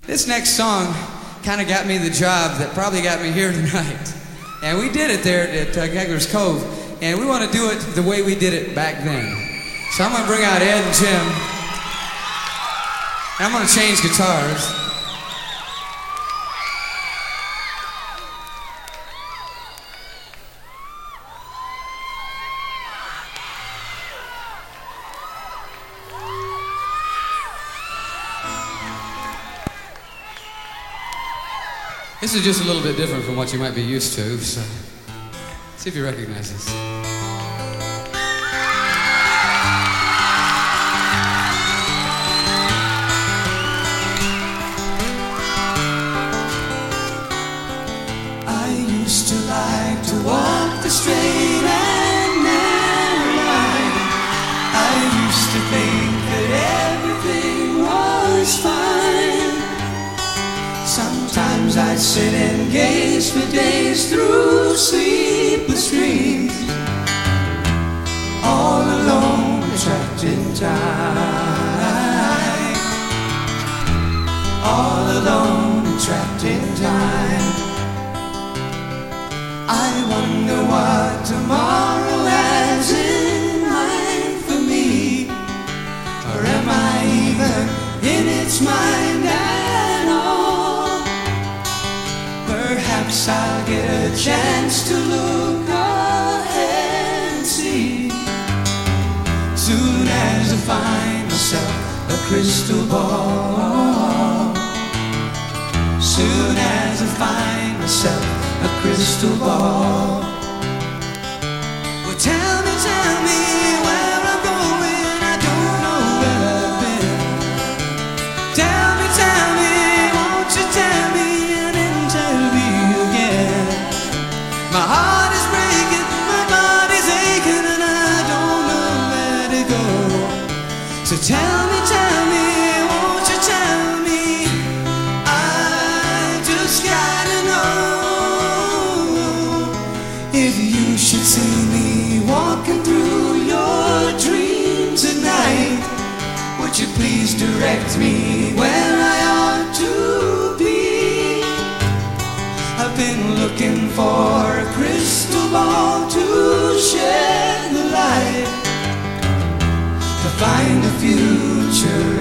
This next song kind of got me the job that probably got me here tonight. And we did it there at Kegler's Cove. And we want to do it the way we did it back then. So I'm going to bring out Ed and Jim. And I'm going to change guitars. This is just a little bit different from what you might be used to, so see if you recognize this. I used to like to walk the straight and narrow line. I used to think that everything was fine. Sometimes I'd sit and gaze for days through sleepless dreams, all alone, trapped in time. All alone, trapped in time. I wonder what tomorrow has in mind for me, or am I even in its mind at all? Perhaps I'll get a chance to look ahead and see, soon as I find myself a crystal ball. Soon as I find myself a crystal ball. Well, tell me where I'm going. I don't know where I've been. Tell me, won't you tell me and then tell me again? My heart is breaking, my body's aching, and I don't know where to go. So tell me, won't you tell me? I just gotta know. If you should see me walking through your dreams at night, would you please direct me where I ought to be? I've been looking for a crystal ball to shed the light, to find the future